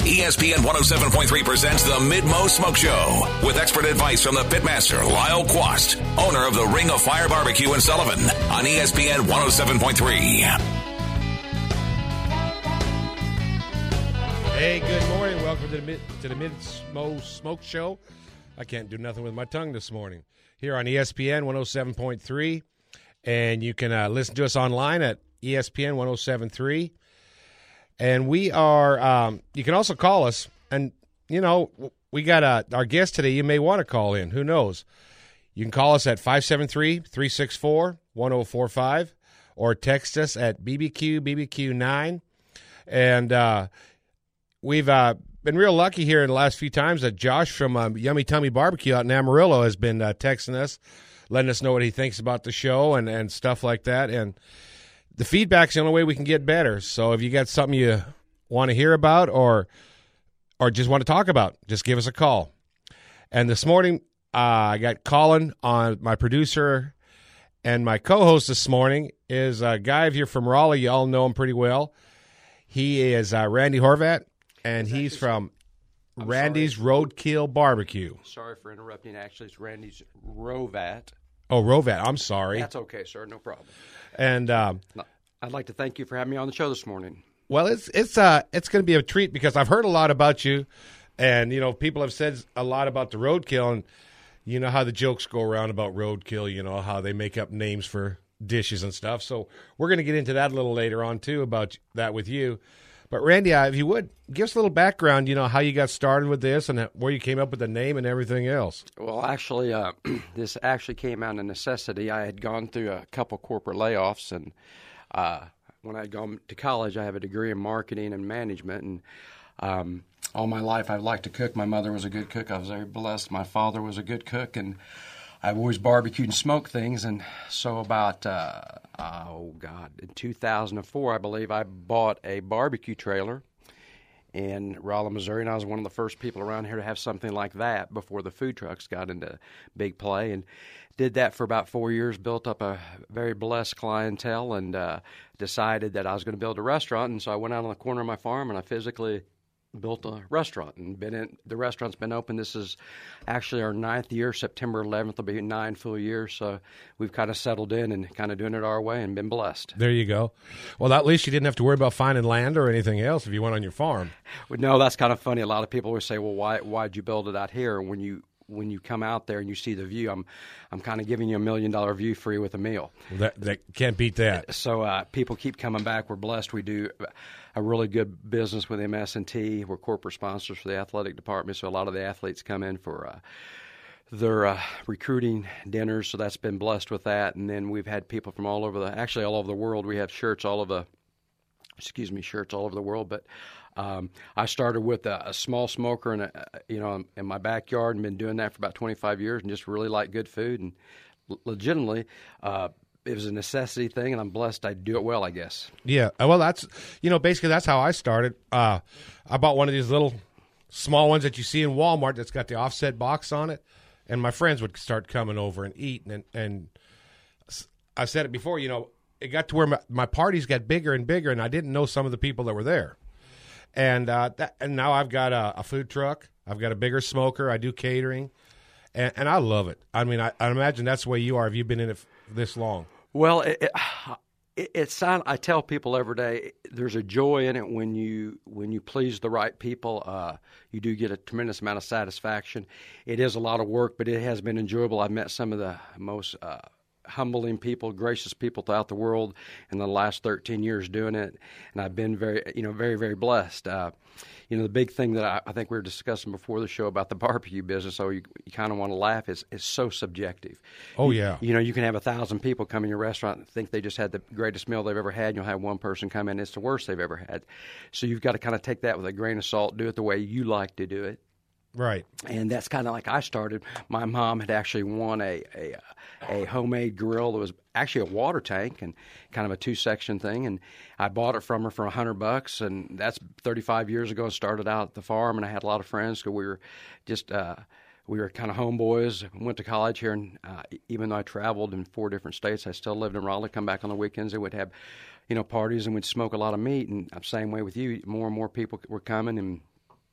ESPN 107.3 presents the Mid-Mo Smoke Show with expert advice from the pitmaster, Lyle Quast, owner of the Ring of Fire Barbecue in Sullivan on ESPN 107.3. Hey, good morning. Welcome to the Mid-Mo Smoke Show. I can't do nothing with my tongue this morning. Here on ESPN 107.3, and you can listen to us online at ESPN 107.3. And we are, you can also call us, and, you know, we got our guest today. You may want to call in. Who knows? You can call us at 573-364-1045 or text us at BBQ9. And we've been real lucky here in the last few times that Josh from Yummy Tummy Barbecue out in Amarillo has been texting us, letting us know what he thinks about the show and stuff like that. And the feedback's the only way we can get better. So if you got something you want to hear about or just want to talk about, just give us a call. And this morning, I got Colin on, my producer, and my co-host this morning is a guy here from Raleigh. You all know him pretty well. He is Randy Horvat, and he's from Randy's Roadkill Barbecue. Sorry for interrupting. Actually, it's Randy's Rovat. Oh, Rovat. I'm sorry. That's okay, sir. No problem. And I'd like to thank you for having me on the show this morning. Well, it's going to be a treat because I've heard a lot about you, and you know people have said a lot about the roadkill, and you know how the jokes go around about roadkill. You know how they make up names for dishes and stuff. So we're going to get into that a little later on too about that with you. But Randy, if you would give us a little background, you know how you got started with this and where you came up with the name and everything else. Well, actually, this actually came out of necessity. I had gone through a couple corporate layoffs, and when I had gone to college, I have a degree in marketing and management, and all my life I've liked to cook. My mother was a good cook. I was very blessed. My father was a good cook, and I've always barbecued and smoked things. And so about, in 2004, I believe, I bought a barbecue trailer in Rolla, Missouri, and I was one of the first people around here to have something like that before the food trucks got into big play, and did that for about 4 years, built up a very blessed clientele, and decided that I was going to build a restaurant. And so I went out on the corner of my farm, and I physically built a restaurant, and the restaurant's been open. This is actually our 9th year. September 11th will be 9 full years. So we've kind of settled in and kind of doing it our way and been blessed. There you go. Well, at least you didn't have to worry about finding land or anything else if you went on your farm. No, that's kind of funny. A lot of people always say, well, why'd you build it out here? When you come out there and you see the view, I'm kind of giving you $1 million view free with a meal. That can't beat that. So people keep coming back. We're blessed. We do a really good business with MS&T. We're corporate sponsors for the athletic department, so a lot of the athletes come in for their recruiting dinners. So that's been blessed with that. And then we've had people from all over the world. We have shirts all over the world, but. I started with a small smoker in my backyard, and been doing that for about 25 years, and just really like good food, and legitimately, it was a necessity thing, and I'm blessed I do it well, I guess. Yeah, well, that's basically that's how I started. I bought one of these little small ones that you see in Walmart that's got the offset box on it, and my friends would start coming over and eat, and I said it before, it got to where my parties got bigger and bigger, and I didn't know some of the people that were there. And now I've got a food truck. I've got a bigger smoker. I do catering, and I love it. I mean, I imagine that's the way you are. Have you been in it this long? Well, I tell people every day there's a joy in it when you please the right people. You do get a tremendous amount of satisfaction. It is a lot of work, but it has been enjoyable. I've met some of the most humbling people, gracious people throughout the world in the last 13 years doing it, and I've been very, very, very blessed. The big thing that I think we were discussing before the show about the barbecue business, so you kind of want to laugh, is so subjective. Oh, yeah. You can have 1,000 people come in your restaurant and think they just had the greatest meal they've ever had, and you'll have one person come in, it's the worst they've ever had. So you've got to kind of take that with a grain of salt, do it the way you like to do it. Right. And that's kind of like I started. My mom had actually won a homemade grill that was actually a water tank and kind of a 2-section thing. And I bought it from her for $100, and that's 35 years ago. I started out at the farm, and I had a lot of friends because we were just we were kind of homeboys. Went to college here, and even though I traveled in 4 different states, I still lived in Raleigh. Come back on the weekends, and we'd have parties, and we'd smoke a lot of meat. And I'm the same way with you. More and more people were coming, and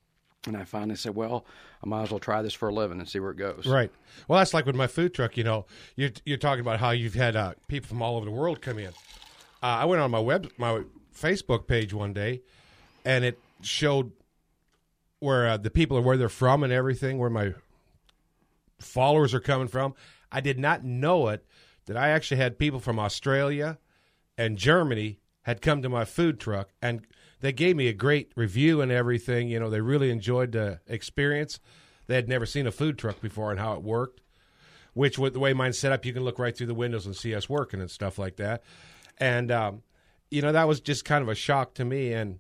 And I finally said, well, I might as well try this for a living and see where it goes. Right. Well, that's like with my food truck. You're talking about how you've had people from all over the world come in. I went on my Facebook page one day, and it showed where the people are, where they're from and everything, where my followers are coming from. I did not know it, that I actually had people from Australia and Germany had come to my food truck, and they gave me a great review and everything. They really enjoyed the experience. They had never seen a food truck before and how it worked, which with the way mine's set up, you can look right through the windows and see us working and stuff like that. And, that was just kind of a shock to me. And,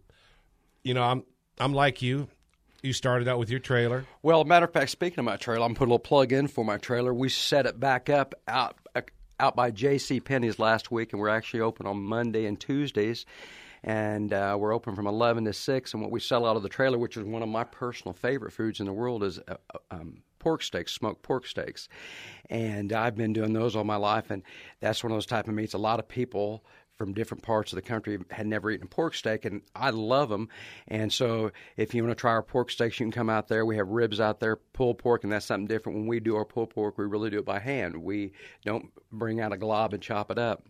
I'm like you. You started out with your trailer. Well, matter of fact, speaking of my trailer, I'm putting a little plug in for my trailer. We set it back up out by J.C. Penney's last week, and we're actually open on Monday and Tuesdays. And we're open from 11 to 6. And what we sell out of the trailer, which is one of my personal favorite foods in the world, is pork steaks, smoked pork steaks. And I've been doing those all my life, and that's one of those type of meats. A lot of people from different parts of the country had never eaten a pork steak, and I love them. And so if you want to try our pork steaks, you can come out there. We have ribs out there, pulled pork, and that's something different. When we do our pulled pork, we really do it by hand. We don't bring out a glob and chop it up.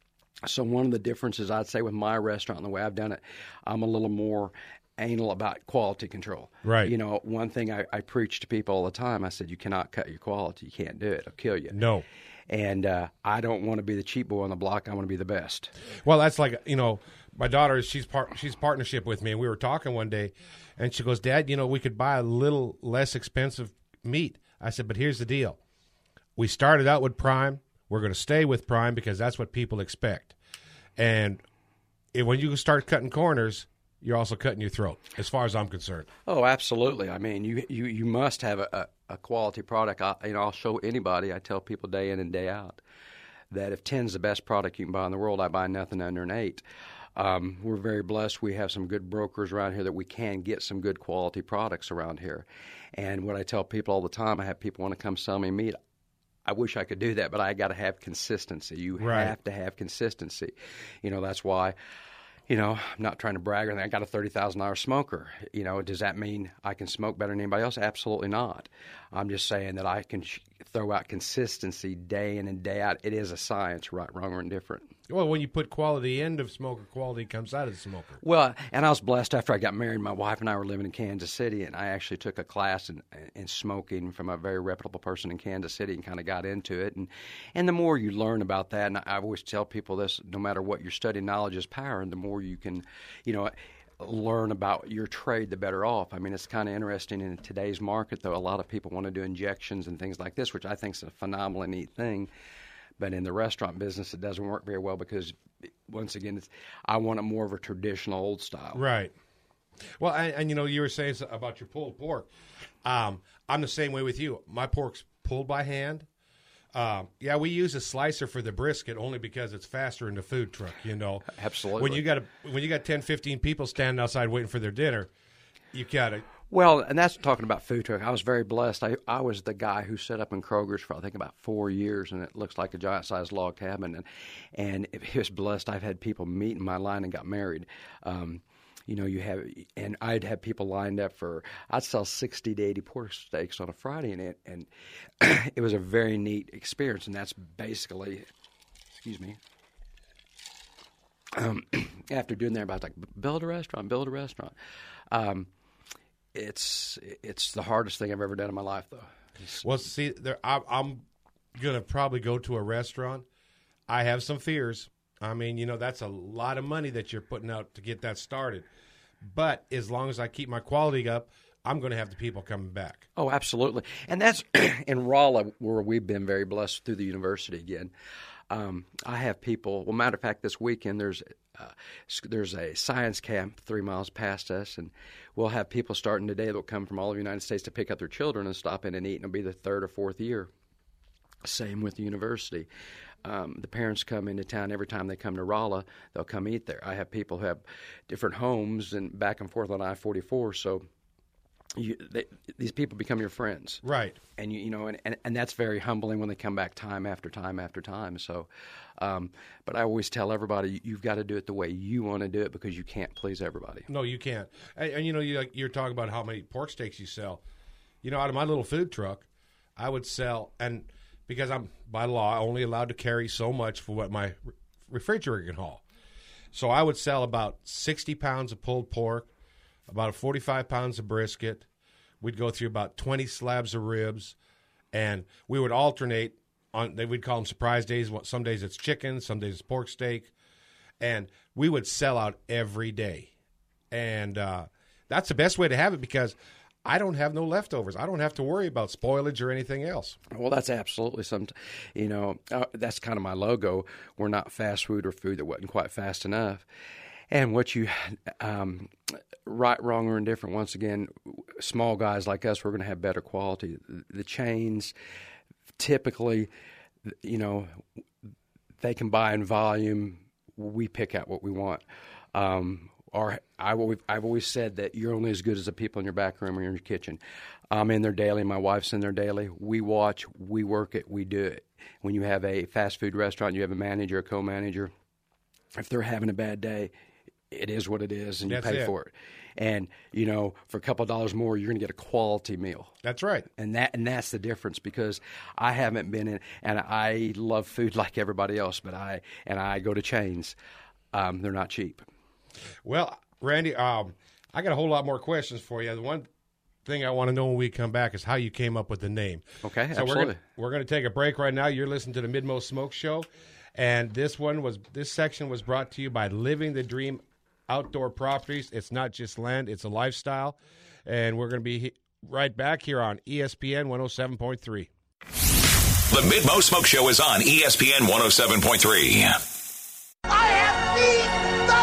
So one of the differences I'd say with my restaurant and the way I've done it, I'm a little more anal about quality control. Right. One thing I preach to people all the time, I said, you cannot cut your quality. You can't do it. It'll kill you. No. And I don't want to be the cheap boy on the block. I want to be the best. Well, that's like, my daughter, she's partnership with me, and we were talking one day, and she goes, Dad, we could buy a little less expensive meat. I said, but here's the deal. We started out with prime. We're going to stay with prime because that's what people expect. And when you start cutting corners, you're also cutting your throat, as far as I'm concerned. Oh, absolutely. I mean, you must have a quality product. I'll show anybody. I tell people day in and day out that if 10's the best product you can buy in the world, I buy nothing under an 8. We're very blessed. We have some good brokers around here that we can get some good quality products around here. And what I tell people all the time, I have people want to come sell me meat. I wish I could do that, but I got to have consistency. You have to have consistency. That's why, I'm not trying to brag or anything. I got a $30,000 smoker. Does that mean I can smoke better than anybody else? Absolutely not. I'm just saying that I can throw out consistency day in and day out. It is a science, right, wrong, or indifferent. Well, when you put quality into smoker, quality comes out of the smoker. Well, and I was blessed after I got married. My wife and I were living in Kansas City, and I actually took a class in smoking from a very reputable person in Kansas City and kind of got into it. And the more you learn about that, and I always tell people this, no matter what you're studying, knowledge is power, and the more you can, learn about your trade, the better off. I mean, it's kind of interesting in today's market, though. A lot of people want to do injections and things like this, which I think is a phenomenally neat thing. But in the restaurant business, it doesn't work very well because, once again, I want it more of a traditional old style. Right. Well, and you were saying about your pulled pork. I'm the same way with you. My pork's pulled by hand. We use a slicer for the brisket only because it's faster in the food truck, Absolutely. When you got 10, 15 people standing outside waiting for their dinner, you got to. Well, and that's talking about food truck. I was very blessed. I was the guy who set up in Kroger's for, I think, about 4 years, and it looks like a giant-sized log cabin. And it was blessed. I've had people meet in my line and got married. And I'd have people lined up I'd sell 60 to 80 pork steaks on a Friday, and it was a very neat experience. And that's basically, after doing that, I was like, build a restaurant. It's the hardest thing I've ever done in my life, though. Well, see, I'm going to probably go to a restaurant. I have some fears. I mean, that's a lot of money that you're putting out to get that started. But as long as I keep my quality up, I'm going to have the people coming back. Oh, absolutely. And that's in Rolla, where we've been very blessed through the university again. I have people, well, matter of fact, this weekend there's a science camp 3 miles past us, and we'll have people starting today that will come from all over the United States to pick up their children and stop in and eat, and it'll be the 3rd or 4th year. Same with the university. The parents come into town every time they come to Rolla. They'll come eat there. I have people who have different homes and back and forth on I-44, so these people become your friends, Right. and and that's very humbling when they come back time after time after time. So, but I always tell everybody, you've got to do it the way you want to do it, because you can't please everybody. No, you can't. And you're talking about how many pork steaks you sell. Out of my little food truck, I would sell, and because I'm by law only allowed to carry so much for what my refrigerator can haul. So I would sell about 60 pounds of pulled pork, about 45 pounds of brisket. We'd go through about 20 slabs of ribs, and we would alternate on. We'd call them surprise days. Some days it's chicken, some days it's pork steak, and we would sell out every day. And that's the best way to have it, because I don't have no leftovers. I don't have to worry about spoilage or anything else. Well, that's absolutely that's kind of my logo. We're not fast food or food that wasn't quite fast enough. And what you, right, wrong, or indifferent, once again, small guys like us, we're going to have better quality. The chains, typically, they can buy in volume. We pick out what we want. I've always said that you're only as good as the people in your back room or in your kitchen. I'm in there daily. My wife's in there daily. We watch, we work it, we do it. When you have a fast food restaurant, you have a manager, a co-manager. If they're having a bad day, it is what it is, and you pay for it. And, for a couple of dollars more, you're going to get a quality meal. That's right. And that's the difference, because I haven't been in, and I love food like everybody else, but I go to chains. They're not cheap. Well, Randy, I got a whole lot more questions for you. The one thing I want to know when we come back is how you came up with the name. Okay, so absolutely. We're going to take a break right now. You're listening to the Mid-Mo Smoke Show, and this section was brought to you by Living the Dream Outdoor Properties. It's not just land, it's a lifestyle. And we're going to be right back here on ESPN 107.3. The Mid-Mo Smoke Show is on ESPN 107.3. I have seen the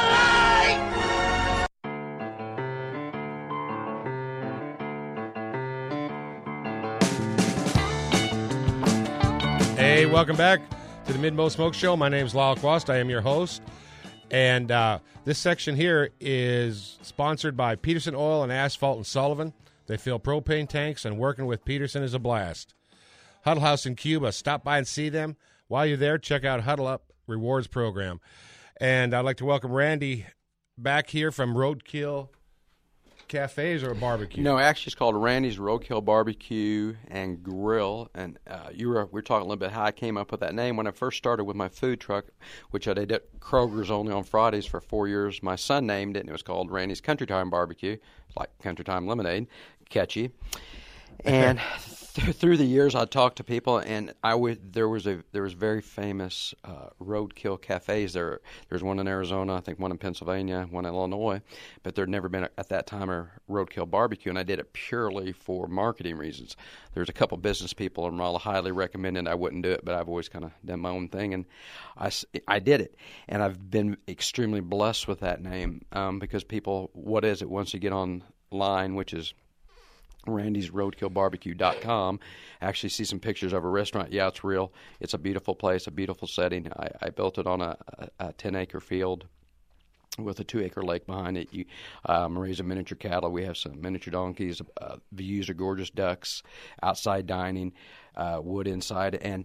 light! Hey, welcome back to the Mid-Mo Smoke Show. My name's Lyle Quast. I am your host. And this section here is sponsored by Peterson Oil and Asphalt in Sullivan. They fill propane tanks, and working with Peterson is a blast. Huddle House in Cuba. Stop by and see them. While you're there, check out Huddle Up Rewards Program. And I'd like to welcome Randy back here from Roadkill Cafes or Barbecue. No, actually, it's called Randy's Roadkill Barbecue and Grill. And we were talking a little bit how I came up with that name. When I first started with my food truck, which I did at Kroger's only on Fridays for 4 years, my son named it, and it was called Randy's Country Time Barbecue. It's like Country Time Lemonade, catchy. And through the years, I talked to people, and there was very famous roadkill cafes. There's one in Arizona, I think one in Pennsylvania, one in Illinois, but there'd never been at that time a roadkill barbecue, and I did it purely for marketing reasons. There's a couple business people in Raleigh highly recommended I wouldn't do it, but I've always kind of done my own thing, and I did it, and I've been extremely blessed with that name because people, what is it once you get online, which is Randy'sRoadkillBarbecue.com. Actually see some pictures of a restaurant. Yeah, it's real. It's a beautiful place, a beautiful setting. I built it on a 10-acre field with a 2-acre lake behind it. You raise a miniature cattle. We have some miniature donkeys. Views of gorgeous ducks. Outside dining, wood inside, and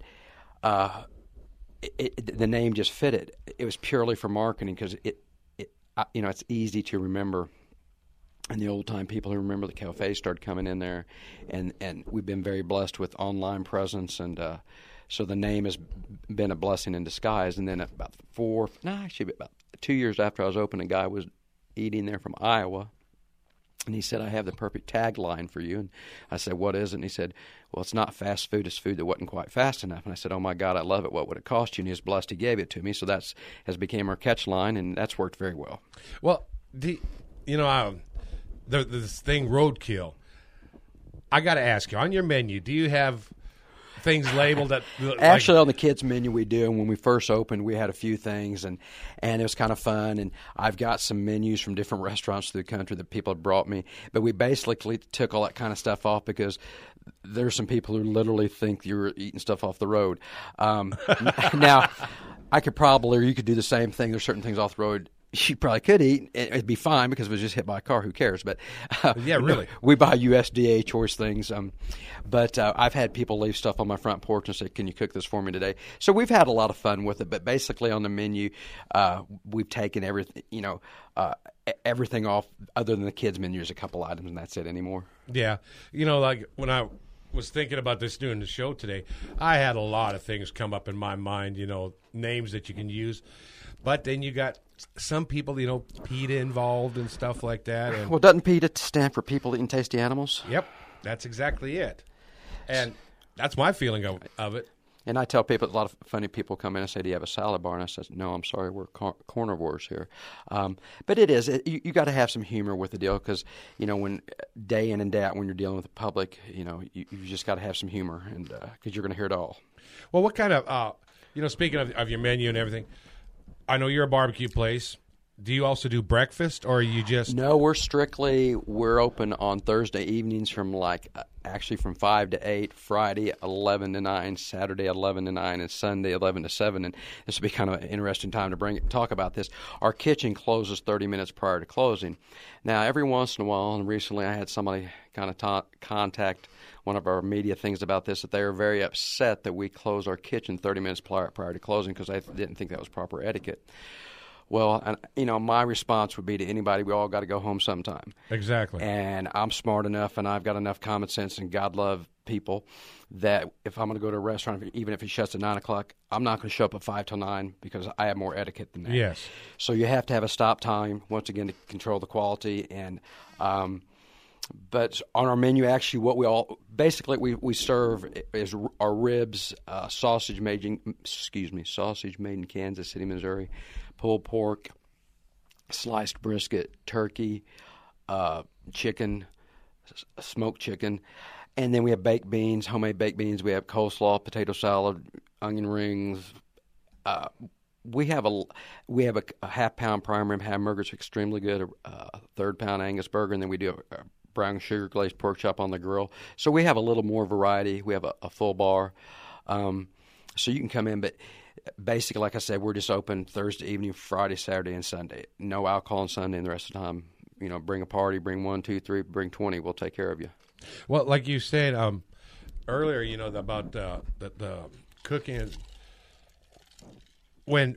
the name just fit it. It was purely for marketing because it's easy to remember. And the old-time people who remember the cafe started coming in there, and we've been very blessed with online presence, and so the name has been a blessing in disguise. And then about 2 years after I was open, a guy was eating there from Iowa, and he said, "I have the perfect tagline for you." And I said, "What is it?" And he said, "Well, it's not fast food, it's food that wasn't quite fast enough." And I said, "Oh, my God, I love it. What would it cost you?" And he was blessed he gave it to me, so that's has become our catch line, and that's worked very well. Well, this thing roadkill, I got to ask you, on your menu, do you have things labeled that actually on the kids menu we do, and when we first opened we had a few things, and it was kind of fun, and I've got some menus from different restaurants through the country that people have brought me, but we basically took all that kind of stuff off because there's some people who literally think you're eating stuff off the road. Now I could probably, or you could do the same thing. There's certain things off the road you probably could eat. It'd be fine because it was just hit by a car. Who cares? But Yeah, really. we buy USDA choice things. But I've had people leave stuff on my front porch and say, "Can you cook this for me today?" So we've had a lot of fun with it. But basically, on the menu, we've taken everything. Everything off other than the kids' menu is a couple items, and that's it anymore. Yeah. Like when I was thinking about this doing the show today, I had a lot of things come up in my mind, names that you can use. But then you got some people, PETA involved and stuff like that. And, Well, doesn't PETA stand for People Eating Tasty Animals? Yep, that's exactly it. And that's my feeling of it. And I tell people, a lot of funny people come in and say, "Do you have a salad bar?" And I said, "No, I'm sorry, we're carnivores here." But it is. You got to have some humor with the deal because, when day in and day out when you're dealing with the public, you just got to have some humor and because you're going to hear it all. Well, what kind of, speaking of your menu and everything, I know you're a barbecue place. Do you also do breakfast, or are you just... No, we're open on Thursday evenings from from 5 to 8, Friday 11 to 9, Saturday 11 to 9, and Sunday 11 to 7. And this will be kind of an interesting time to talk about this. Our kitchen closes 30 minutes prior to closing. Now, every once in a while, and recently I had somebody kind of contact one of our media things about this, that they were very upset that we close our kitchen 30 minutes prior to closing because they didn't think that was proper etiquette. Well, my response would be to anybody, we all got to go home sometime. Exactly. And I'm smart enough and I've got enough common sense and God love people that if I'm going to go to a restaurant, even if it shuts at 9 o'clock, I'm not going to show up at 5 till 9 because I have more etiquette than that. Yes. So you have to have a stop time, once again, to control the quality. And but on our menu, actually, what we serve is our ribs, sausage made in Kansas City, Missouri, pulled pork, sliced brisket, turkey, chicken, smoked chicken, and then we have baked beans, homemade baked beans. We have coleslaw, potato salad, onion rings. We have a half-pound prime rib hamburger. It's extremely good. A third-pound Angus burger, and then we do a brown sugar glazed pork chop on the grill. So we have a little more variety. We have a full bar, so you can come in. But basically, like I said, we're just open Thursday evening, Friday, Saturday, and Sunday. No alcohol on Sunday, and the rest of the time, bring a party, bring 1, 2, 3, bring 20. We'll take care of you. Well, like you said earlier, about the cooking. Man,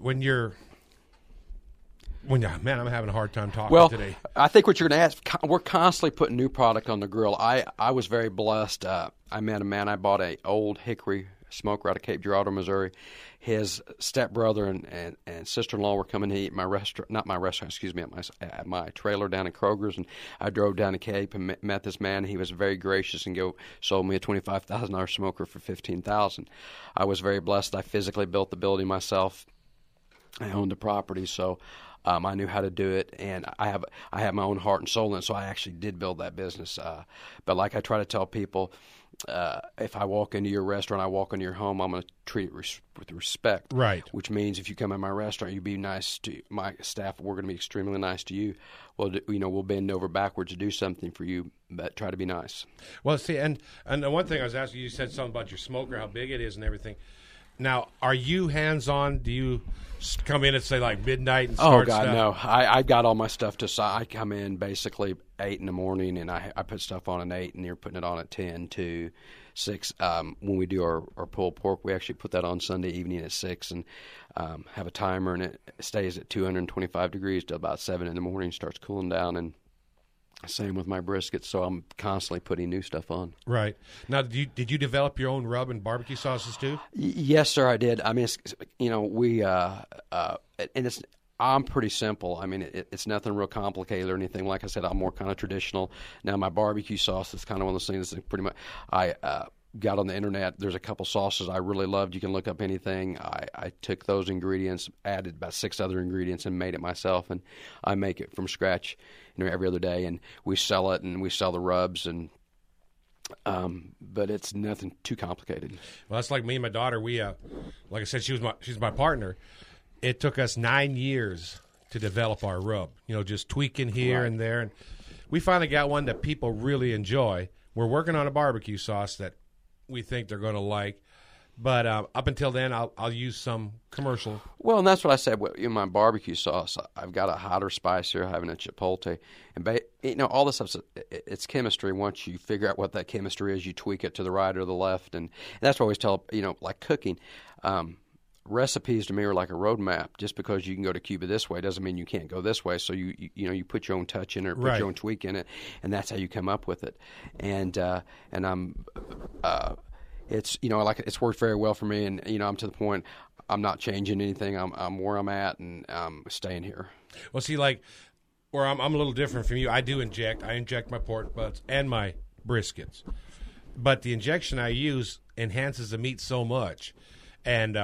I'm having a hard time talking today. I think what you're going to ask, we're constantly putting new product on the grill. I was very blessed. I met a man. I bought a old hickory smoker out of Cape Girardeau, Missouri. His stepbrother and sister-in-law were coming to eat at my trailer down in Kroger's, and I drove down to Cape and met this man. He was very gracious and sold me a $25,000 smoker for $15,000. I was very blessed. I physically built the building myself. I owned the property, so I knew how to do it, and I have my own heart and soul in it, so I actually did build that business. But like I try to tell people, if I walk into your restaurant, I walk into your home, I'm going to treat it with respect. Right. Which means if you come in my restaurant, you be nice to my staff. We're going to be extremely nice to you. Well, we'll bend over backwards to do something for you, but try to be nice. Well, see, and the one thing I was asking you said something about your smoker, how big it is, and everything. Now, are you hands-on? Do you come in at, say, like midnight and start stuff? Oh, God, no. I got all my stuff to side. I come in basically 8 in the morning, and I put stuff on at 8, and you're putting it on at 10 to 6. When we do our pulled pork, we actually put that on Sunday evening at 6 and have a timer, and it stays at 225 degrees till about 7 in the morning, starts cooling down, and same with my brisket, so I'm constantly putting new stuff on. Right. Now, did you develop your own rub and barbecue sauces too? Yes, sir, I did. I mean, I'm pretty simple. I mean, it's nothing real complicated or anything. Like I said, I'm more kind of traditional. Now, my barbecue sauce is kind of one of those things that pretty much I got on the internet. There's a couple sauces I really loved. You can look up anything. I took those ingredients, added about 6 other ingredients, and made it myself. And I make it from scratch, every other day. And we sell it, and we sell the rubs. And but it's nothing too complicated. Well, that's like me and my daughter. We, like I said, she's my partner. It took us 9 years to develop our rub. Just tweaking here and there, and we finally got one that people really enjoy. We're working on a barbecue sauce that we think they're going to like, But up until then, I'll use some commercial. Well, and that's what I said. In my barbecue sauce, I've got a hotter spice here, having a chipotle, and all this stuff. It's chemistry. Once you figure out what that chemistry is, you tweak it to the right or the left, and that's what I always tell like cooking. Recipes to me are like a roadmap. Just because you can go to Cuba this way doesn't mean you can't go this way. So you put your own touch in it, or put your own tweak in it, and that's how you come up with it. And I'm. It's it's worked very well for me, and I'm to the point I'm not changing anything. I'm where I'm at, and I'm staying here. Well, see, like where I'm a little different from you. I inject my pork butts and my briskets, but the injection I use enhances the meat so much. And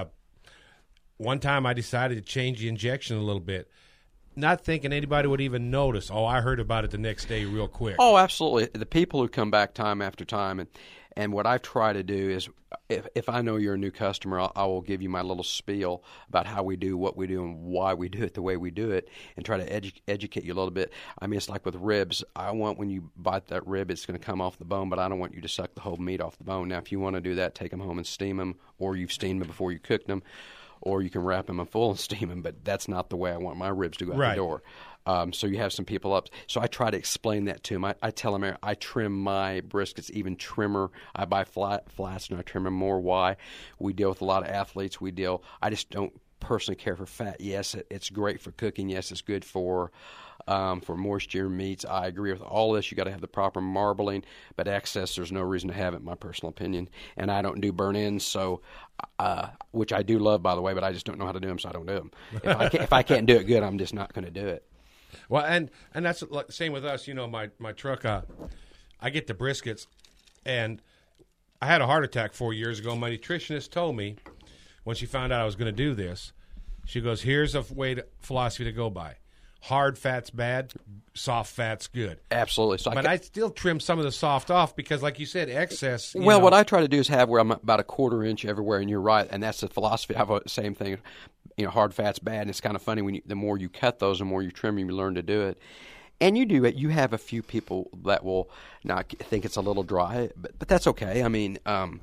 one time I decided to change the injection a little bit, not thinking anybody would even notice. Oh, I heard about it the next day real quick. Oh, absolutely. The people who come back time after time, and what I try to do is, if I know you're a new customer, I will give you my little spiel about how we do what we do and why we do it the way we do it, and try to educate you a little bit. I mean, it's like with ribs. I want when you bite that rib, it's going to come off the bone, but I don't want you to suck the whole meat off the bone. Now, if you want to do that, take them home and steam them, or you've steamed them before you cooked them, or you can wrap them in full and steam them, but that's not the way I want my ribs to go out the door. So you have some people up. So I try to explain that to them. I tell them I trim my briskets even trimmer. I buy flats and I trim them more. Why? We deal with a lot of athletes. I just don't personally care for fat. Yes, it's great for cooking. Yes, it's good for moisture meats. I agree with all this. You got to have the proper marbling, but excess, there's no reason to have it, in my personal opinion. And I don't do burn-ins, so which I do love, by the way, but I just don't know how to do them, so I don't do them. If I can't do it good, I'm just not going to do it. Well, and that's the same with us. My truck, I get the briskets, and I had a heart attack 4 years ago. My nutritionist told me when she found out I was going to do this, she goes, here's a philosophy to go by. Hard fat's bad, soft fat's good. Absolutely. So I still trim some of the soft off because, like you said, excess. What I try to do is have where I'm about a quarter inch everywhere, and you're right, and that's the philosophy. I have the same thing. Hard fat's bad, and it's kind of funny the more you cut those, the more you trim, you learn to do it. And you do it. You have a few people that will not think it's a little dry, but that's okay. I mean,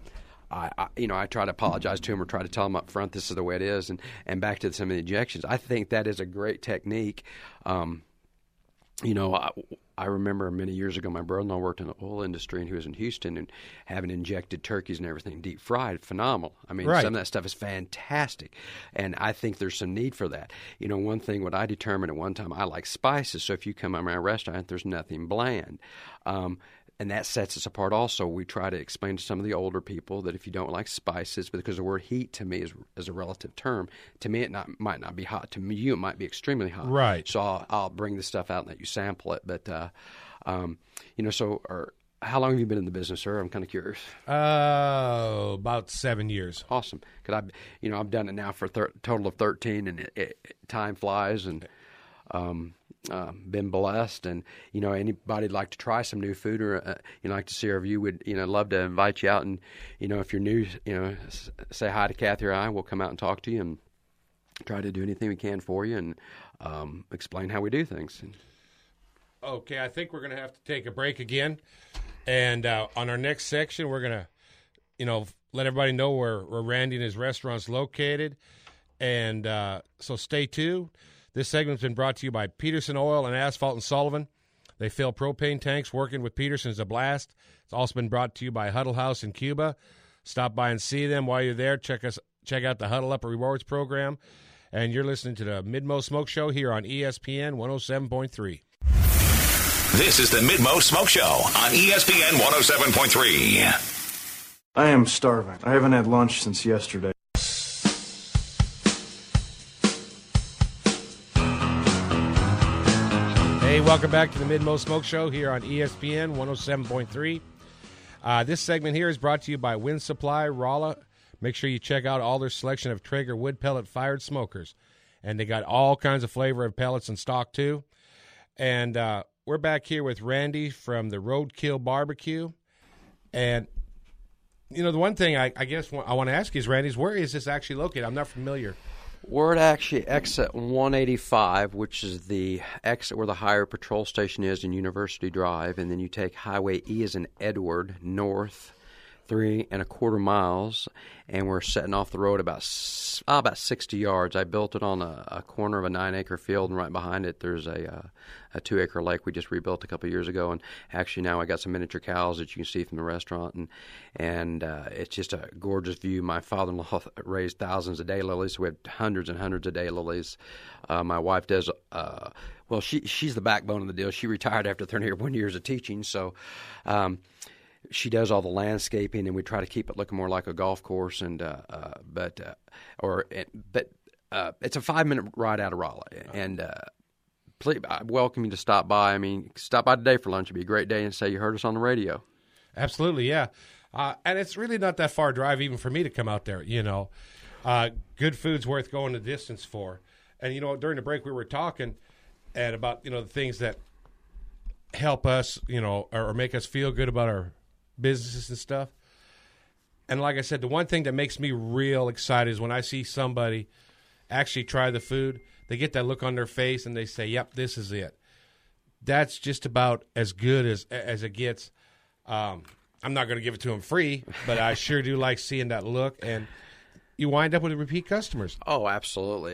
I try to apologize to them or try to tell them up front this is the way it is. And back to some of the injections, I think that is a great technique. I remember many years ago my brother-in-law worked in the oil industry, and he was in Houston and having injected turkeys and everything, deep fried, phenomenal. I mean, Some of that stuff is fantastic, and I think there's some need for that. One thing, what I determined at one time, I like spices, so if you come to my restaurant, there's nothing bland. And that sets us apart also. We try to explain to some of the older people that if you don't like spices, because the word heat to me is a relative term, to me it might not be hot. To you it might be extremely hot. Right. So I'll bring the stuff out and let you sample it. But, how long have you been in the business, sir? I'm kind of curious. About 7 years. Awesome. Because I've done it now for a total of 13, and time flies, and been blessed, and anybody'd like to try some new food or like to see our view, would love to invite you out, and if you're new, say hi to Kathy or I. We'll come out and talk to you and try to do anything we can for you, and explain how we do things. Okay, I think we're going to have to take a break again, and on our next section we're going to let everybody know where Randy and his restaurant's located, and so stay tuned. This segment's been brought to you by Peterson Oil and Asphalt in Sullivan. They fill propane tanks. Working with Peterson is a blast. It's also been brought to you by Huddle House in Cuba. Stop by and see them while you're there. Check out the Huddle Up Rewards program. And you're listening to the Mid-Mo Smoke Show here on ESPN 107.3. This is the Mid-Mo Smoke Show on ESPN 107.3. I am starving. I haven't had lunch since yesterday. Hey, welcome back to the Mid-Mo Smoke Show here on ESPN 107.3. This segment here is brought to you by Wind Supply, Rolla. Make sure you check out all their selection of Traeger wood pellet fired smokers. And they got all kinds of flavor of pellets in stock, too. And we're back here with Randy from the Roadkill Barbecue. And, the one thing I guess I want to ask you is, Randy, where is this actually located? I'm not familiar. We're at actually exit 185, which is the exit where the Highway Patrol Station is in University Drive, and then you take Highway E as in Edward north 3.25 miles, and we're setting off the road about 60 yards. I built it on a corner of a 9-acre field, and right behind it there's a 2-acre lake we just rebuilt a couple of years ago. And actually now I got some miniature cows that you can see from the restaurant, and it's just a gorgeous view. My father-in-law raised thousands of daylilies, so we have hundreds and hundreds of daylilies. My wife does. Well, she's the backbone of the deal. She retired after 31 years of teaching, so she does all the landscaping, and we try to keep it looking more like a golf course. And but it's a 5-minute ride out of Raleigh, and please, I welcome you to stop by. I mean, stop by today for lunch. It'd be a great day, and say you heard us on the radio. Absolutely, yeah. And it's really not that far a drive even for me to come out there. Good food's worth going the distance for. And during the break we were talking and about the things that help us, or make us feel good about our businesses and stuff. And like I said, the one thing that makes me real excited is when I see somebody actually try the food. They get that look on their face and they say, "Yep, this is it." That's just about as good as it gets. I'm not going to give it to them free, but I sure do like seeing that look. And you wind up with repeat customers. Oh, absolutely.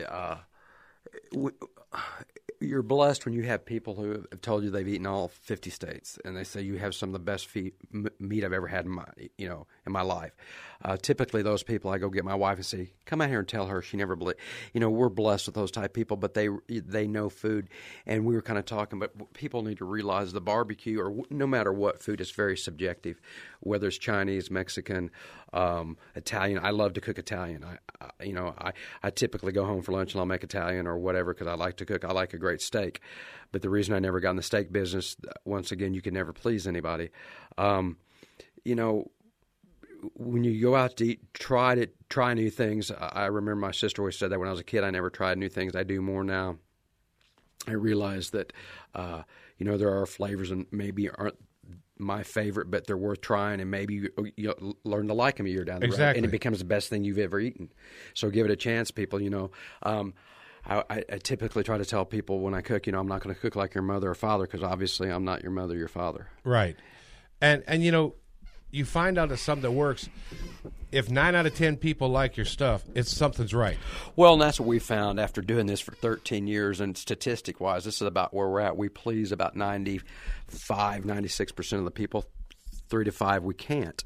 You're blessed when you have people who have told you they've eaten all 50 states, and they say you have some of the best meat I've ever had in my life. Typically, those people, I go get my wife and say, "Come out here and tell her." She never believed. We're blessed with those type of people, but they know food. And we were kind of talking, but people need to realize the barbecue, or no matter what food, is very subjective. Whether it's Chinese, Mexican, Italian. I love to cook Italian. I typically go home for lunch and I'll make Italian or whatever because I like to cook. I like a great steak. But the reason I never got in the steak business, once again, you can never please anybody. When you go out to eat, try new things. I remember my sister always said that when I was a kid. I never tried new things. I do more now. I realize that, there are flavors and maybe aren't my favorite, but they're worth trying, and maybe you'll learn to like them a year down the road, and it becomes the best thing you've ever eaten. So give it a chance, people. I typically try to tell people when I cook, I'm not going to cook like your mother or father, because obviously I'm not your mother, your father. Right. And you find out that something that works. If 9 out of 10 people like your stuff, something's right. Well, and that's what we found after doing this for 13 years. And statistic-wise, this is about where we're at. We please about 96% of the people. 3 to 5 we can't.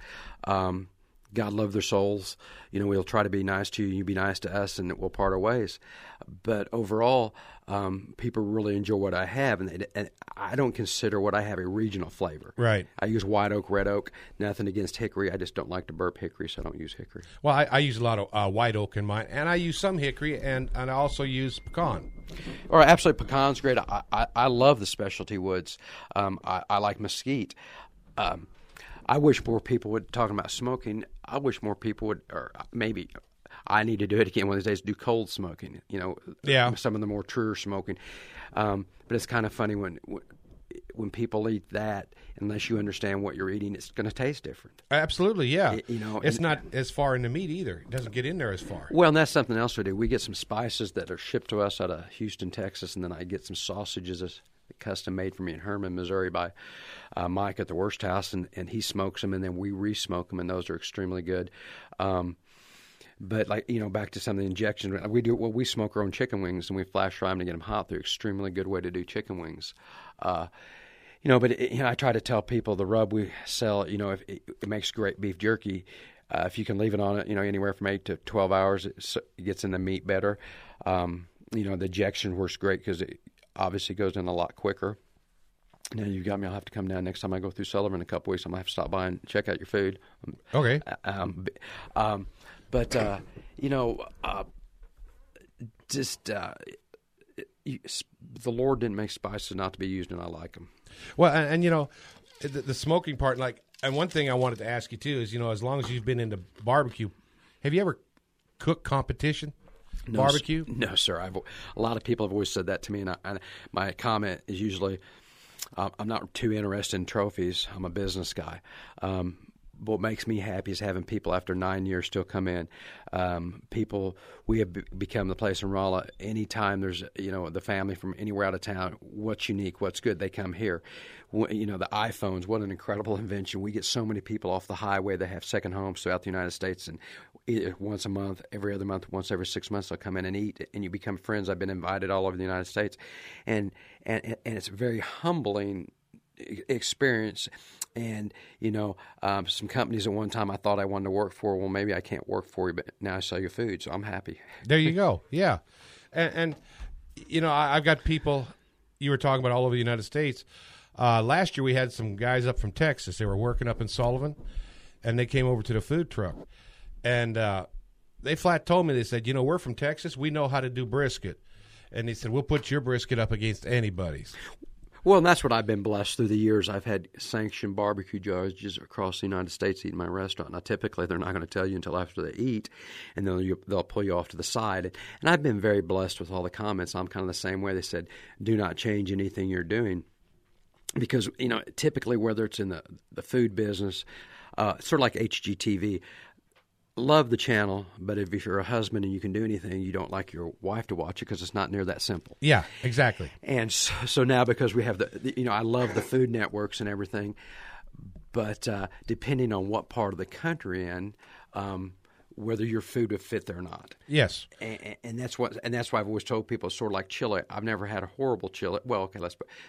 God love their souls. We'll try to be nice to you, you be nice to us, and we'll part our ways. But overall, people really enjoy what I have, and I don't consider what I have a regional flavor. Right. I use white oak, red oak. Nothing against hickory. I just don't like to burp hickory, so I don't use hickory. Well, I use a lot of white oak in mine, and I use some hickory, and I also use pecan. All right, absolutely. Pecan's great. I love the specialty woods. I like mesquite. I wish more people would, talking about smoking, I wish more people would, or maybe I need to do it again one of these days, do cold smoking, some of the more truer smoking. But it's kind of funny when people eat that, unless you understand what you're eating, it's going to taste different. Absolutely, yeah. It's not as far in the meat either. It doesn't get in there as far. Well, and that's something else we do. We get some spices that are shipped to us out of Houston, Texas, and then I get some sausages custom made for me in Herman, Missouri by Mike at the Worst House, and he smokes them, and then we re-smoke them, and those are extremely good. But back to some of the injections, we smoke our own chicken wings, and we flash fry them to get them hot. They're an extremely good way to do chicken wings. But I try to tell people the rub we sell, if it makes great beef jerky. If you can leave it on it, anywhere from 8 to 12 hours, it gets in the meat better. The ejection works great because it obviously goes in a lot quicker. Now you got me. I'll have to come down next time I go through Sullivan in a couple weeks. I'm going to have to stop by and check out your food. Okay. The Lord didn't make spices not to be used, and I like them. Well, and the smoking part, and one thing I wanted to ask you too is, as long as you've been into barbecue, have you ever cooked competition? Barbecue? No, sir. A lot of people have always said that to me, and my comment is usually, I'm not too interested in trophies. I'm a business guy. what makes me happy is having people after 9 years still come in. People, we have become the place in Rolla. Anytime there's, the family from anywhere out of town, what's unique, what's good, they come here. The iPhones, what an incredible invention. We get so many people off the highway that have second homes throughout the United States, and once a month, every other month, once every 6 months, they'll come in and eat, and you become friends. I've been invited all over the United States, and it's a very humbling experience. And some companies at one time I thought I wanted to work for, well, maybe I can't work for you, but now I sell you food, so I'm happy. There you go. Yeah, and I've got people you were talking about all over the United States. Last year we had some guys up from Texas. They were working up in Sullivan, and they came over to the food truck, and they flat told me, they said, we're from Texas, we know how to do brisket, and they said, we'll put your brisket up against anybody's. Well, and that's what I've been blessed through the years. I've had sanctioned barbecue judges across the United States eat in my restaurant. Now, typically, they're not going to tell you until after they eat, and they'll pull you off to the side. And I've been very blessed with all the comments. I'm kind of the same way. They said, do not change anything you're doing. Because, typically, whether it's in the food business, sort of like HGTV, love the channel, but if you're a husband and you can do anything, you don't like your wife to watch it because it's not near that simple. Yeah, exactly. And so now, because we have I love the food networks and everything, but depending on what part of the country in, whether your food would fit there or not. Yes. And that's why I've always told people it's sort of like chili. I've never had a horrible chili. Well, okay,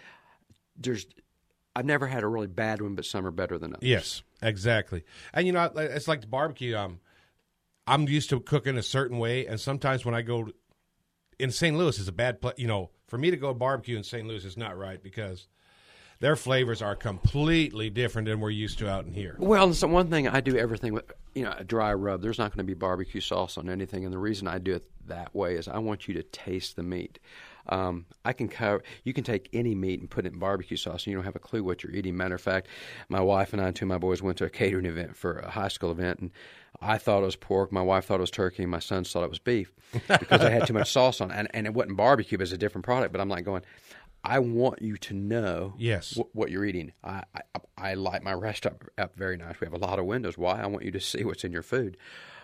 I've never had a really bad one, but some are better than others. Yes, exactly. And it's like the barbecue. I'm used to cooking a certain way, and sometimes when I go in St. Louis, is a bad place. For me to go barbecue in St. Louis is not right because their flavors are completely different than we're used to out in here. Well, so one thing I do everything with, a dry rub. There's not going to be barbecue sauce on anything, and the reason I do it that way is I want you to taste the meat. You can take any meat and put it in barbecue sauce, and you don't have a clue what you're eating. Matter of fact, my wife and I and two of my boys went to a catering event for a high school event, and I thought it was pork, my wife thought it was turkey, and my son thought it was beef because I had too much sauce on it. And it wasn't barbecue, but it's a different product. But I'm like going, I want you to know what you're eating. I light my restaurant up very nice. We have a lot of windows. Why? I want you to see what's in your food.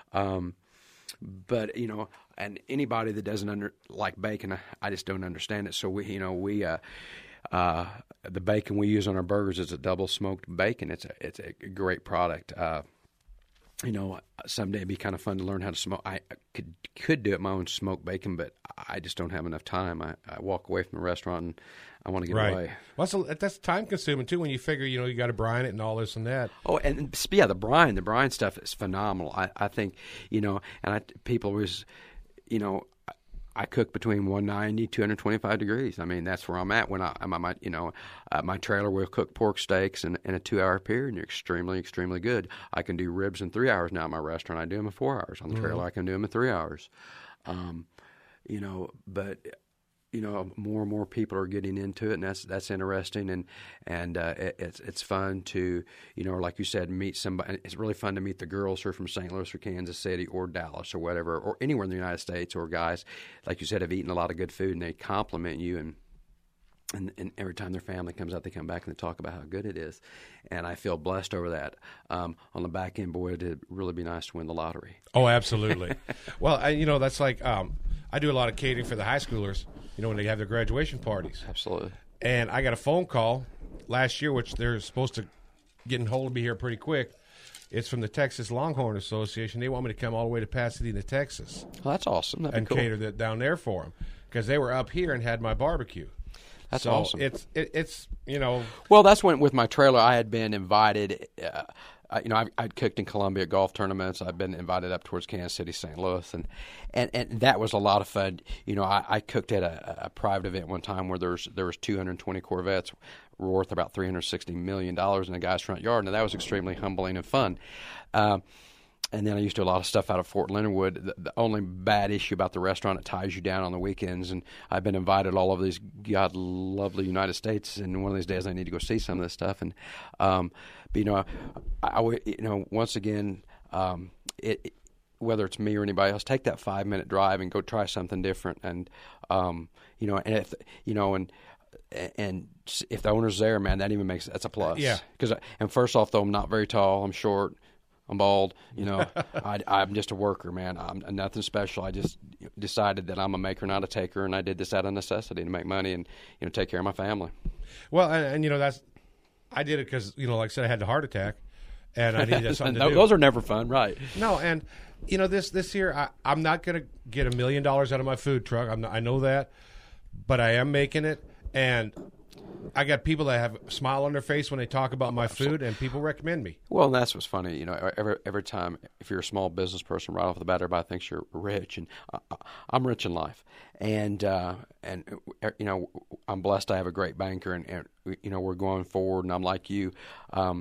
But and anybody that doesn't like bacon, I just don't understand it. So the bacon we use on our burgers is a double smoked bacon. It's a great product. Someday it'd be kind of fun to learn how to smoke. I could do it my own smoked bacon, but I just don't have enough time. I walk away from the restaurant and I want to get away. Well, that's time consuming too when you figure you got to brine it and all this and that. Oh, and yeah, the brine stuff is phenomenal. I think people always I cook between 190, 225 degrees. I mean, that's where I'm at when my trailer will cook pork steaks in a 2-hour period, and you're extremely, extremely good. I can do ribs in 3 hours now at my restaurant. I do them in 4 hours. On the trailer, I can do them in 3 hours. But more and more people are getting into it, and that's interesting, and it's fun to like you said, meet somebody. It's really fun to meet the girls who are from St. Louis or Kansas City or Dallas or whatever, or anywhere in the United States, or guys like you said have eaten a lot of good food and they compliment you, and every time their family comes out, they come back and they talk about how good it is, and I feel blessed over that. On the back end, boy, it'd really be nice to win the lottery. Oh, absolutely. Well, that's like I do a lot of catering for the high schoolers. When they have their graduation parties. Absolutely. And I got a phone call last year, which they're supposed to get in hold of me here pretty quick. It's from the Texas Longhorn Association. They want me to come all the way to Pasadena, Texas. Well, that's awesome. That'd be cool. Cater that down there for them because they were up here and had my barbecue. That's awesome. It's Well, that's when with my trailer I had been invited. I'd cooked in Columbia golf tournaments. I've been invited up towards Kansas City, St. Louis, and that was a lot of fun. I cooked at a private event one time where there was 220 Corvettes worth about $360 million in a guy's front yard, and that was extremely humbling and fun. And then I used to do a lot of stuff out of Fort Leonard Wood. The only bad issue about the restaurant, it ties you down on the weekends. And I've been invited all over these God lovely United States, and one of these days I need to go see some of this stuff. And but once again, whether it's me or anybody else, take that 5-minute drive and go try something different. And and if the owner's there, man, that's a plus. Yeah. And first off, though, I'm not very tall. I'm short. I'm bald. I'm just a worker, man. I'm nothing special. I just decided that I'm a maker, not a taker, and I did this out of necessity to make money and take care of my family. Well, and I did it because like I said, I had the heart attack, and I needed something to do. Those are never fun, right? No, and this year I'm not going to get $1 million out of my food truck. I know that, but I am making it, and I got people that have a smile on their face when they talk about my food, and people recommend me. Well, and that's what's funny. Every time, if you're a small business person, right off the bat, everybody thinks you're rich, and I'm rich in life, and I'm blessed. I have a great banker, and we're going forward, and I'm like you. I'd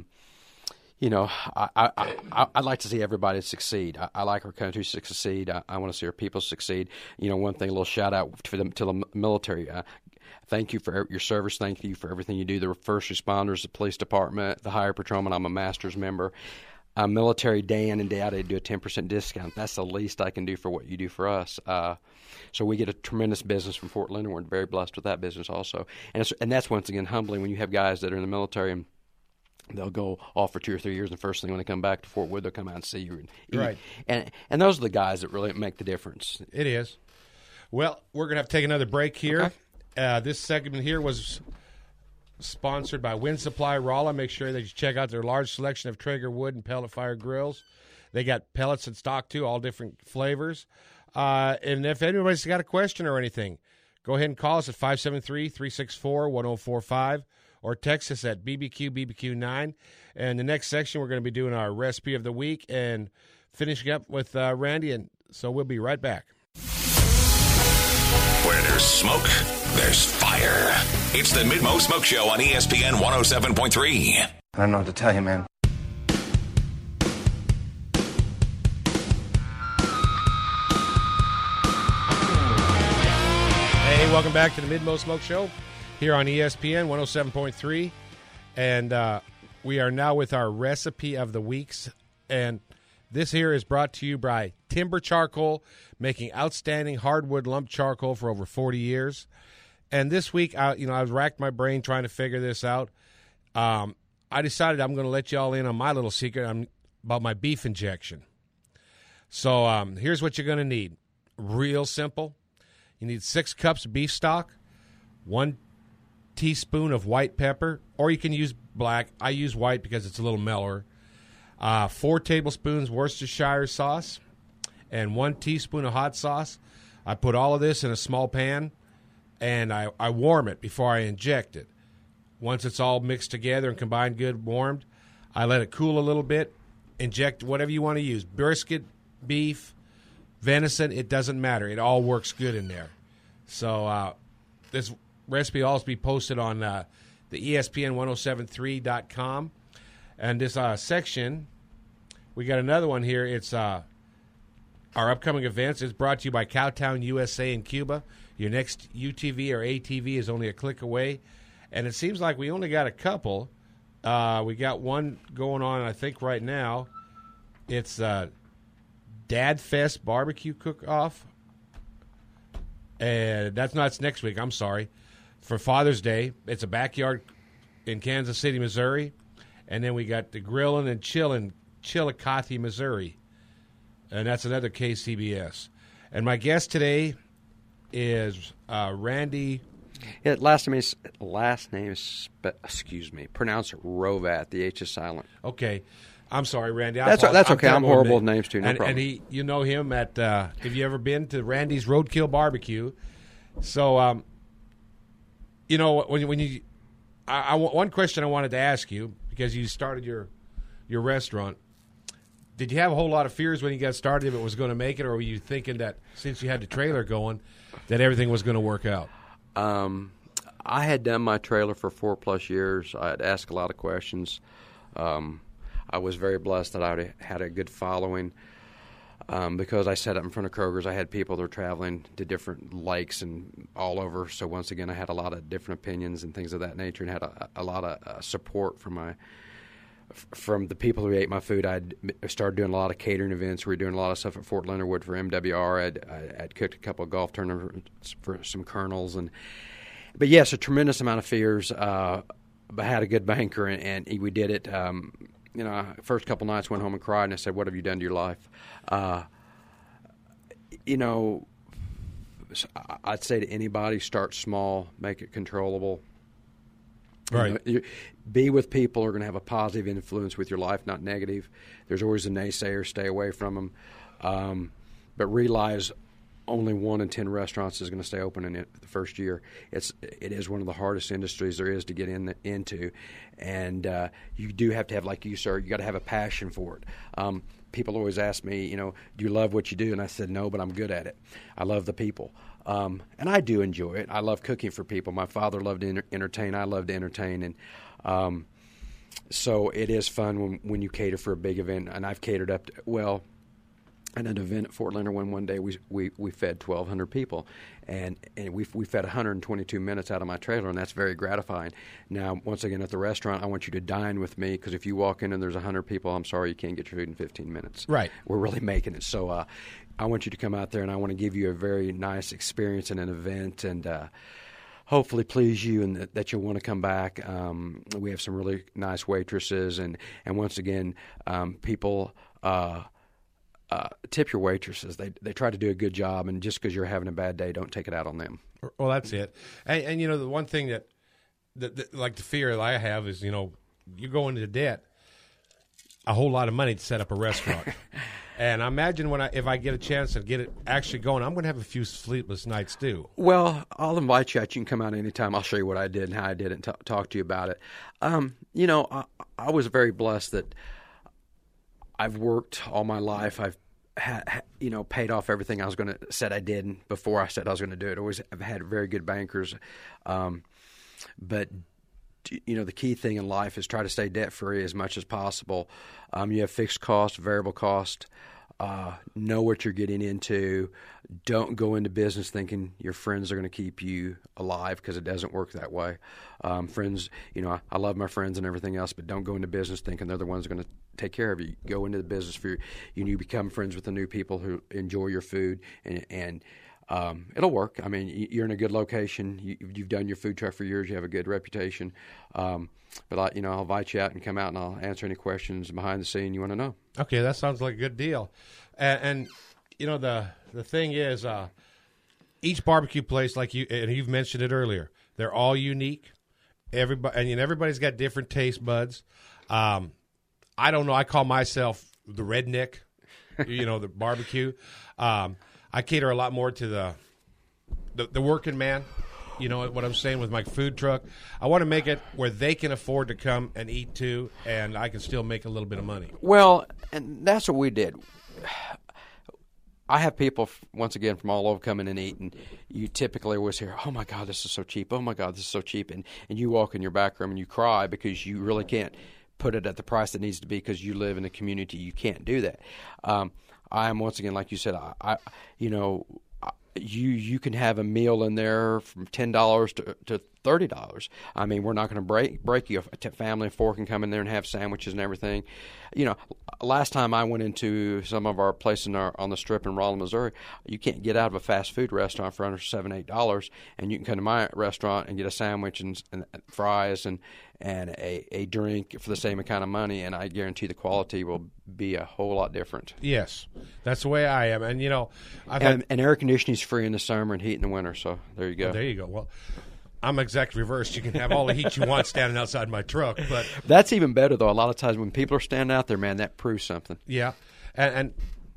like to see everybody succeed. I like our country to succeed. I want to see our people succeed. One thing, a little shout out to the military. Thank you for your service. Thank you for everything you do. The first responders, the police department, the highway patrolman. I'm a master's member. Military, day in and day out, I do a 10% discount. That's the least I can do for what you do for us. So we get a tremendous business from Fort Leonard. We're very blessed with that business also. And that's, once again, humbling when you have guys that are in the military and they'll go off for 2 or 3 years, and the first thing when they come back to Fort Wood, they'll come out and see you and eat. Right. And those are the guys that really make the difference. It is. Well, we're going to have to take another break here. Okay. This segment here was sponsored by Wind Supply Rolla. Make sure that you check out their large selection of Traeger wood and pellet fire grills. They got pellets in stock, too, all different flavors. And if anybody's got a question or anything, go ahead and call us at 573-364-1045 or text us at BBQ9. And the next section, we're going to be doing our recipe of the week and finishing up with Randy. And so we'll be right back. Where there's smoke, there's fire. It's the Mid-Mo Smoke Show on ESPN 107.3. I don't know what to tell you, man. Hey, welcome back to the Mid-Mo Smoke Show here on ESPN 107.3. And we are now with our recipe of the weeks. And this here is brought to you by Timber Charcoal, making outstanding hardwood lump charcoal for over 40 years. And this week, I was racked my brain trying to figure this out. I decided I'm going to let you all in on my little secret about my beef injection. So here's what you're going to need. Real simple. You need 6 cups of beef stock, 1 teaspoon of white pepper, or you can use black. I use white because it's a little mellower. 4 tablespoons Worcestershire sauce, and 1 teaspoon of hot sauce. I put all of this in a small pan, and I warm it before I inject it. Once it's all mixed together and combined good, warmed, I let it cool a little bit, inject whatever you want to use. Brisket, beef, venison, it doesn't matter. It all works good in there. So this recipe will also be posted on the ESPN1073.com. And this section, we got another one here. It's our upcoming events. It's brought to you by Cowtown USA in Cuba. Your next UTV or ATV is only a click away. And it seems like we only got a couple. We got one going on, I think, right now. It's Dad Fest Barbecue Cook-Off. And that's next week. I'm sorry. For Father's Day, it's a backyard in Kansas City, Missouri. And then we got the Grillin' and Chillin', Chillicothe, Missouri. And that's another KCBS. And my guest today is Randy. Yeah, last name is pronounce it Rovat. The H is silent. Okay. I'm sorry, Randy. That's okay. I'm horrible with names, too. No problem. And you know him at, have you ever been to Randy's Roadkill Barbecue? So, when you, one question I wanted to ask you, because you started your restaurant, did you have a whole lot of fears when you got started if it was going to make it, or were you thinking that since you had the trailer going, that everything was going to work out? I had done my trailer for 4+ years. I had asked a lot of questions. I was very blessed that I had a good following because I set up in front of Kroger's. I had people that were traveling to different lakes and all over. So once again, I had a lot of different opinions and things of that nature, and had a lot of support from the people who ate my food. I started doing a lot of catering events. We were doing a lot of stuff at Fort Leonard Wood for MWR. I'd cooked a couple of golf tournaments for some colonels, But yes, a tremendous amount of fears. But had a good banker, and we did it. First couple nights went home and cried, and I said, "What have you done to your life?" I'd say to anybody, start small, make it controllable. Right. Be with people who are going to have a positive influence with your life, not negative. There's always a naysayer. Stay away from them. But realize only 1 in 10 restaurants is going to stay open in the first year. It is one of the hardest industries there is to get into, and you do have to have, like you, sir, you got to have a passion for it. People always ask me, do you love what you do? And I said, no, but I'm good at it. I love the people. And I do enjoy it. I love cooking for people. My father loved to entertain. I love to entertain. And so it is fun when you cater for a big event. And I've catered up to, at an event at Fort Leonard one day, we fed 1,200 people, and we fed 122 minutes out of my trailer, and that's very gratifying. Now, once again, at the restaurant, I want you to dine with me, because if you walk in and there's 100 people, I'm sorry, you can't get your food in 15 minutes. Right. We're really making it. So I want you to come out there, and I want to give you a very nice experience in an event, and hopefully please you, and that you'll want to come back. We have some really nice waitresses, and once again, people tip your waitresses. They try to do a good job, and just because you're having a bad day, don't take it out on them. Well, that's it. And the one thing that like the fear that I have is, you go into debt a whole lot of money to set up a restaurant. And I imagine if I get a chance to get it actually going, I'm going to have a few sleepless nights too. Well, I'll invite you out. You can come out anytime. I'll show you what I did and how I did it, and talk to you about it. I was very blessed that I've worked all my life. I've paid off everything I was going to said I did before I said I was going to do it. I've had very good bankers, but the key thing in life is try to stay debt free as much as possible. You have fixed cost, variable cost. Know what you're getting into. Don't go into business thinking your friends are going to keep you alive, because it doesn't work that way. Friends, I love my friends and everything else, but don't go into business thinking they're the ones going to take care of you. Go into the business you become friends with the new people who enjoy your food, and it'll work. I mean, you're in a good location. You've done your food truck for years. You have a good reputation. But I'll invite you out and come out, and I'll answer any questions behind the scene you want to know. Okay, that sounds like a good deal. And the thing is, each barbecue place, like you've mentioned it earlier, they're all unique. Everybody's got different taste buds. I don't know. I call myself the redneck, the barbecue. I cater a lot more to the working man. You know what I'm saying with my food truck? I want to make it where they can afford to come and eat too, and I can still make a little bit of money. Well, and that's what we did. I have people, once again, from all over coming and eat, and you typically always hear, oh, my God, this is so cheap. Oh, my God, this is so cheap. And you walk in your back room and you cry because you really can't put it at the price it needs to be, because you live in a community. You can't do that. I am, once again, like you said, you can have a meal in there from $10 to $30. I mean, we're not going to break you. A family of four can come in there and have sandwiches and everything. Last time I went into some of our places on the Strip in Rolla, Missouri, you can't get out of a fast food restaurant for under $7, $8, and you can come to my restaurant and get a sandwich and fries and a drink for the same kind of money, and I guarantee the quality will be a whole lot different. Yes, that's the way I am. And and air conditioning is free in the summer and heat in the winter. So there you go. Well, there you go. Well, I'm exactly reversed. You can have all the heat you want standing outside my truck, but that's even better though. A lot of times when people are standing out there, man, that proves something. Yeah, and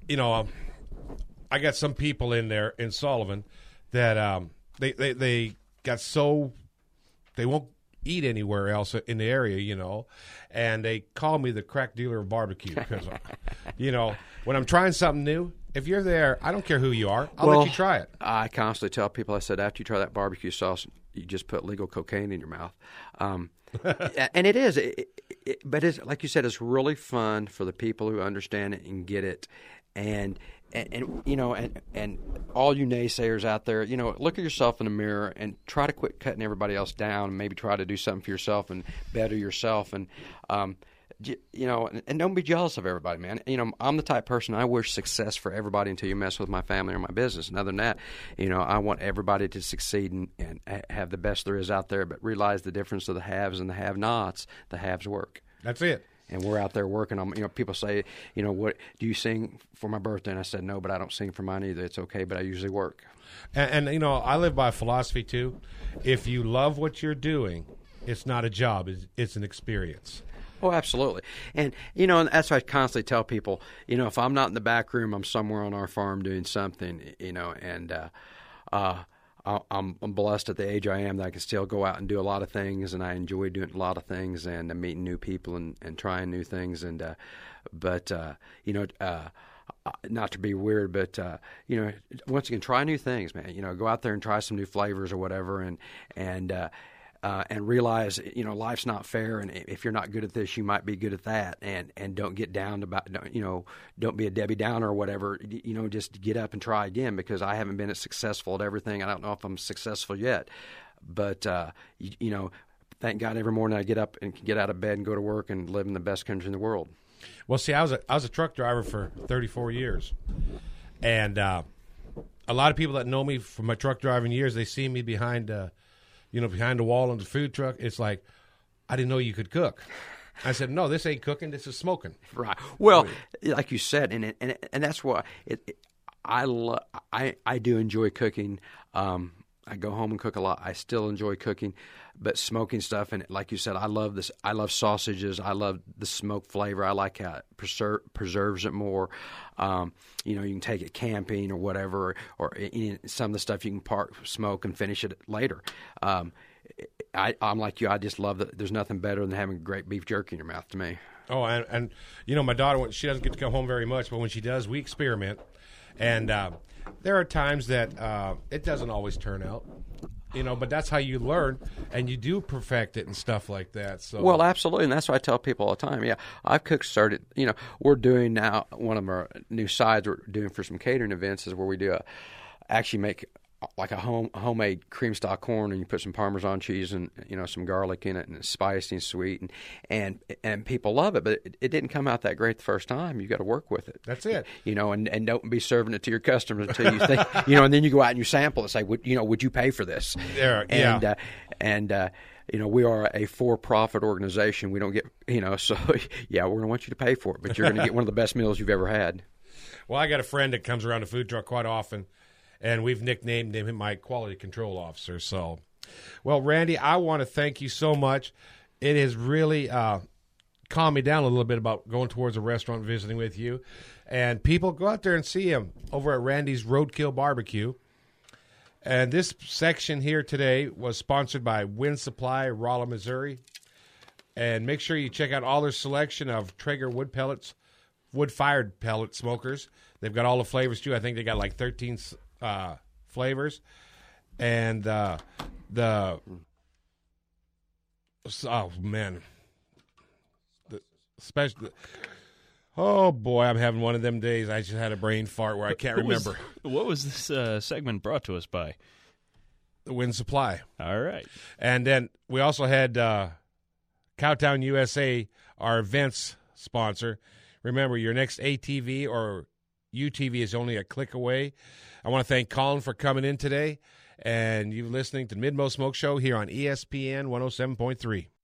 I got some people in there in Sullivan that they got so they won't eat anywhere else in the area, and they call me the crack dealer of barbecue because, when I'm trying something new, if you're there, I don't care who you are, I'll let you try it. I constantly tell people, I said, after you try that barbecue sauce, you just put legal cocaine in your mouth. And it is, but it's, like you said, it's really fun for the people who understand it and get it. And all you naysayers out there, look at yourself in the mirror and try to quit cutting everybody else down, and maybe try to do something for yourself and better yourself. And you know, and don't be jealous of everybody, man. You know, I'm the type of person, I wish success for everybody until you mess with my family or my business. And other than that, you know, I want everybody to succeed and have the best there is out there, but realize the difference of the haves and the have-nots. The haves work. That's it. And we're out there working on, you know, people say, you know, what do you sing for my birthday? And I said, no, but I don't sing for mine either. It's okay, but I usually work. And you know, I live by a philosophy, too. If you love what you're doing, it's not a job. It's an experience. Oh, absolutely. And, you know, and that's why I constantly tell people, you know, if I'm not in the back room, I'm somewhere on our farm doing something, you know, and I'm blessed at the age I am that I can still go out and do a lot of things, and I enjoy doing a lot of things and meeting new people and trying new things. And but, you know, not to be weird, but, you know, once again, try new things, man. You know, go out there and try some new flavors or whatever, and realize, you know, life's not fair, and if you're not good at this, you might be good at that, and don't get down about, you know, don't be a Debbie Downer or whatever, you know, just get up and try again, because I haven't been as successful at everything. I don't know if I'm successful yet, but, you know, thank God every morning I get up and can get out of bed and go to work and live in the best country in the world. Well, see, I was a truck driver for 34 years, and a lot of people that know me from my truck driving years, they see me behind behind the wall on the food truck. It's like, I didn't know you could cook. I said, no, this ain't cooking. This is smoking. Right. Well, like you said, and that's why I do enjoy cooking. I go home and cook a lot. I still enjoy cooking, but smoking stuff, and like you said, I love this. I love sausages. I love the smoke flavor. I like how it preserves it more. You know, you can take it camping or whatever, or some of the stuff you can smoke and finish it later. I'm like you. I just love that. There's nothing better than having great beef jerky in your mouth to me. Oh, and you know, my daughter, she doesn't get to come home very much, but when she does, we experiment. And there are times that it doesn't always turn out, you know, but that's how you learn, and you do perfect it and stuff like that. So, well, absolutely, and that's what I tell people all the time. Yeah, I've started, you know, we're doing now, one of our new sides we're doing for some catering events is where we do actually make like a homemade cream stock corn, and you put some Parmesan cheese and, you know, some garlic in it, and it's spicy and sweet, and people love it, but it didn't come out that great the first time. You got to work with it. That's it. You know, and don't be serving it to your customers until you think, you know, and then you go out and you sample and say, would you pay for this? Yeah. And you know, we are a for-profit organization. We don't get, you know, so yeah, we're going to want you to pay for it, but you're going to get one of the best meals you've ever had. Well, I got a friend that comes around the food truck quite often, and we've nicknamed him my quality control officer. So, well, Randy, I want to thank you so much. It has really calmed me down a little bit about going towards a restaurant, visiting with you. And people, go out there and see him over at Randy's Roadkill Barbecue. And this section here today was sponsored by Wind Supply, Rolla, Missouri. And make sure you check out all their selection of Traeger wood pellets, wood-fired pellet smokers. They've got all the flavors, too. I think they got like 13 flavors, and oh man, the special. Oh boy, I'm having one of them days. I just had a brain fart where I can't remember. What was this segment brought to us by? The Wind Supply. All right, and then we also had Cowtown USA, our events sponsor. Remember, your next ATV or UTV is only a click away. I want to thank Colin for coming in today, and you're listening to Mid-Mo Smoke Show here on ESPN 107.3.